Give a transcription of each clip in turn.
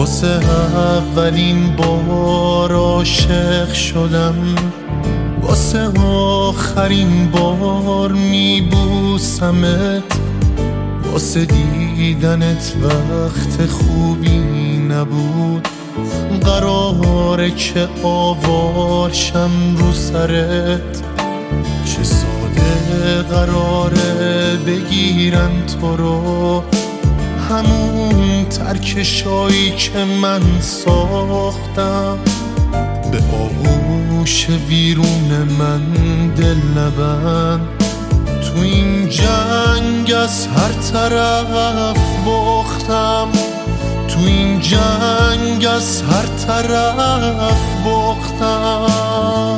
واسه اولین بار عاشق شدم، واسه آخرین بار میبوسمت، واسه دیدنت وقت خوبی نبود، قراره که آوارشم رو سرت، چه ساده قراره بگیرن تو رو، همون ترکشایی که من ساختم، به آغوش ویرون من دل نبند. تو این جنگ از هر طرف باختم، تو این جنگ از هر طرف باختم.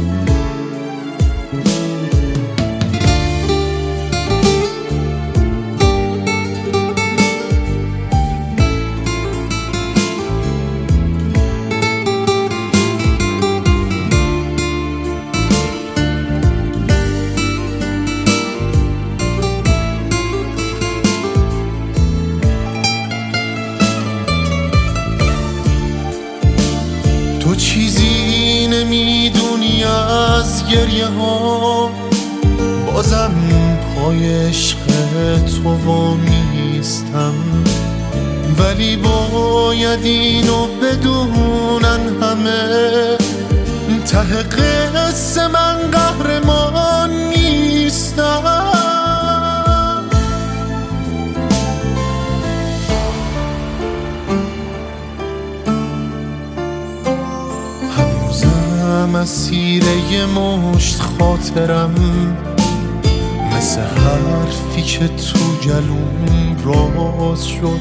تو چیزی نمیدونی از گریه ها، بازم پای عشق تو وامیستم، ولی باید اینو بدونن همه، ته قصه من قهرمان نیستم. مسیر یه مشت خاطرم، مثل حرفی که تو گلوم راز شد.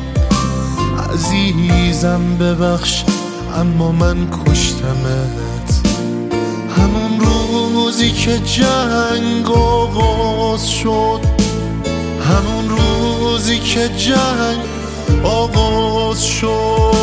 عزیزم ببخش اما من کشتمت، همون روزی که جنگ آغاز شد، همون روزی که جنگ آغاز شد.